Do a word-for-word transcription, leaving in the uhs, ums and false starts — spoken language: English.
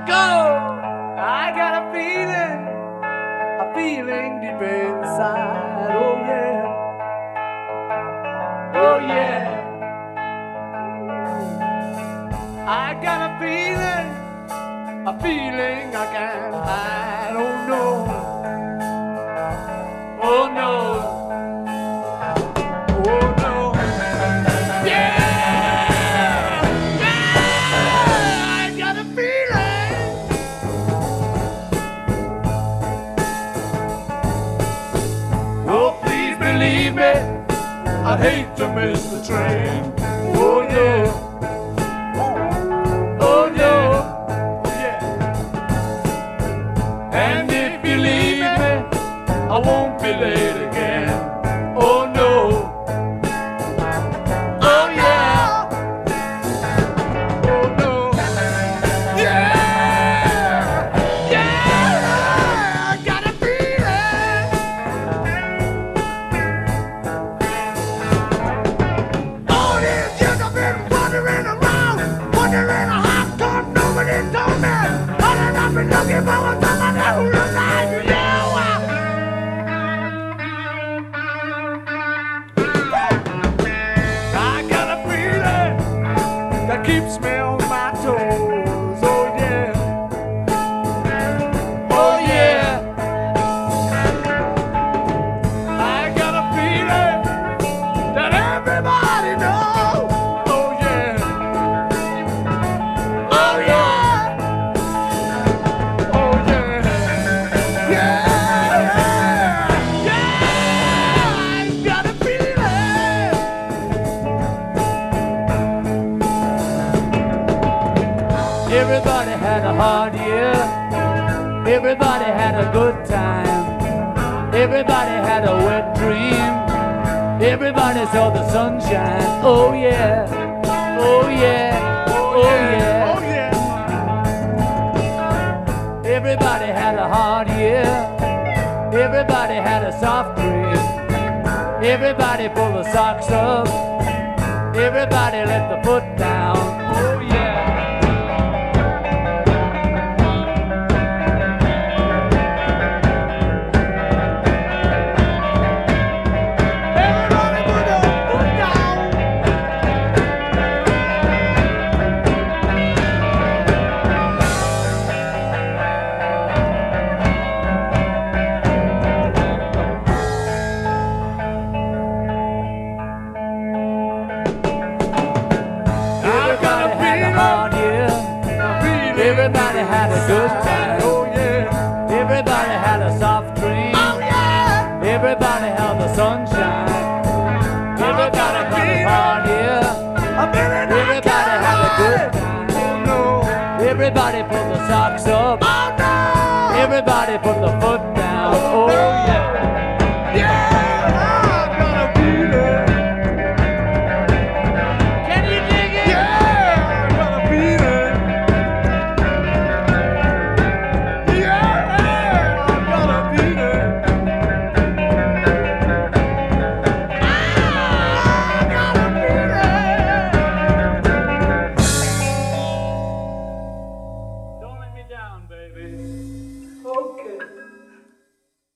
go. I got a feeling, a feeling deep inside. Oh yeah, oh yeah. I got a feeling, a feeling I can't hide. Oh no, oh no. Believe me, I'd hate to miss the train. Oh yeah, oh no, oh yeah. And if you leave me, I won't be late again. Oh no, oh yeah, oh no, yeah, yeah. I got a feeling. Looking for somebody who looks like you. I got a feeling that keeps me on my toes. Oh yeah, oh yeah. I got a feeling that everybody knows. Oh yeah, oh yeah. Everybody had a hard year. Everybody had a good time. Everybody had a wet dream. Everybody saw the sunshine. Oh yeah, oh yeah, oh yeah, oh yeah. Everybody had a hard year. Everybody had a soft dream. Everybody pulled the socks up. Everybody let the foot down. Oh yeah. Everybody had a good time. Oh yeah. Everybody had a soft dream. Oh yeah. Everybody had the sunshine. Everybody had a hard year. Everybody had a good time. Oh no. Everybody put the socks up. Oh no. Everybody put the foot